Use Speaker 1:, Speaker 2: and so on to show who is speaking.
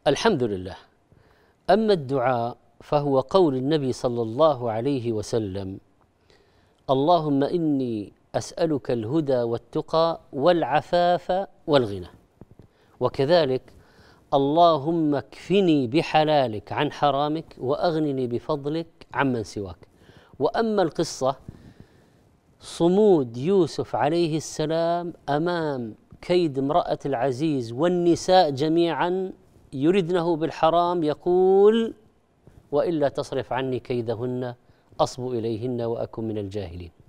Speaker 1: الحمد لله. أما الدعاء فهو قول النبي صلى الله عليه وسلم: اللهم إني أسألك الهدى والتقى والعفاف والغنى. وكذلك: اللهم اكفني بحلالك عن حرامك وأغنني بفضلك عمن سواك. وأما القصة صمود يوسف عليه السلام أمام كيد امرأة العزيز والنساء جميعا يردنه بالحرام، يقول: وإلا تصرف عني كيدهن أصب إليهن وأكن من الجاهلين.